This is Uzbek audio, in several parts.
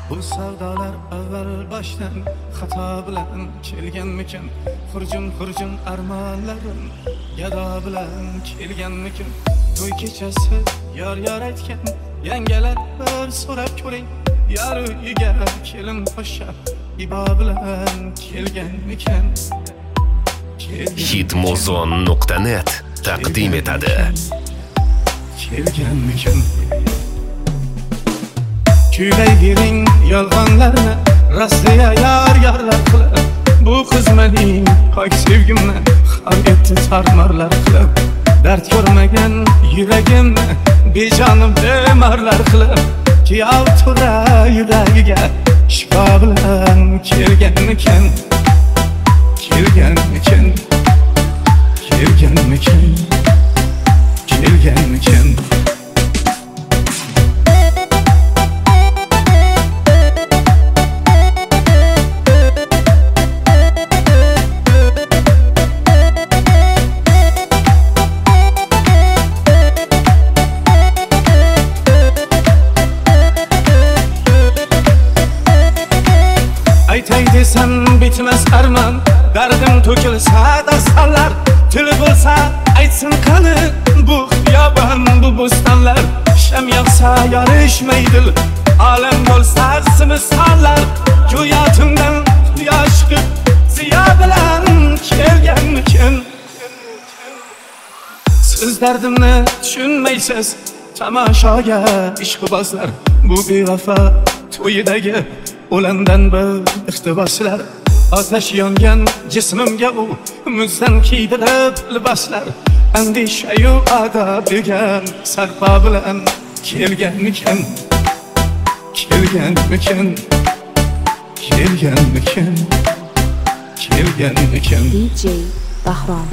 Bu savdolar avval boshdan xato bilan kelganmikin? Xurjun armonlarim gado bilan kelganmikin? To'y kechasi yor aytgan yangalar bir so'rab ko'ring. Yar uyiga kelin poshsha ibo bilan kelganmikin? Hitmuzon.net taqdim etadi. Kelganmikin? Kuylayvering yolg'onlarni, rostliya yorlar qilib. Bu qiz mening pok sevgimni ham etdi tarmarlar qilib. Dard ko'rmagan yuragimni bejonim bemarlar qilib. Kuyov tura yuragiga shifo bilan kelganmikin? Kelganmikin? Kelganmikin? Kelganmikin? Aytay desam bitmas armon, dardim to'kilsa dastanlar, tili bo'lsa aytsin qani bu xiyobon, bu bo'stonlar. Sham yoqsa yorishmaydi, olam bo'lsa zimistonlar. Go'yotimdan quyosh chiqib ziyo bilan kelganmikin? Siz dardimni tushunmaysiz, tamoshoga ishqibozlar. Bu bevafo to'yidagi o'landan bir iqtiboslar. Otash yongan jismimga u muzdan kiydirib liboslar. Andishayu adob degan sarpo bilan kelganmikin? Kelganmikin? Kelganmikin? Kelganmikin? DJ Bahrom.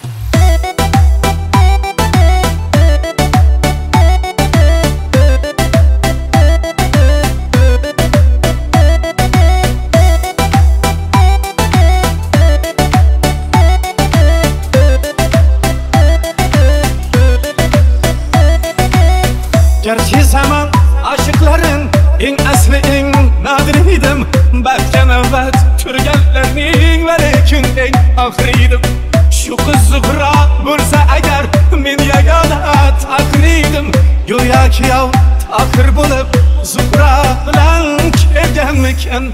Gerçi zaman aşıkların en asli en nadir idim. Belki nöbet türgenlerinin ve lekin en ahiriydim. Şu kız Zuhra bulsa eğer men yagona takridim. Go'yo kuyov takir bo'lib Zuhra bilan kelganmikin?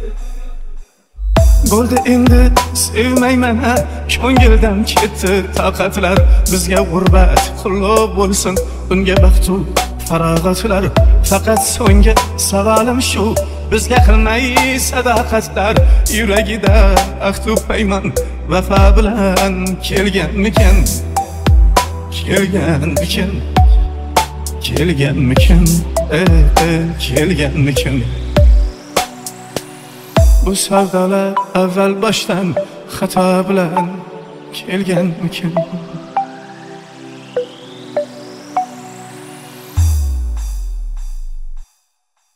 Bo'ldi endi sevmayman, ko'ngildan ketdi toqatlar. Bizga g'urbat qulluq bo'lsin, unga baxtu farog'atlar. Faqat so'nggi savolim shu, bizga qilmay sadoqatlar. Yuragida ahdu paymon vafo bilan kelganmikin? Kelganmikin? Kelganmikin? Kelganmikin? Bu savdolar avval boshdan xato bilan kelganmikin?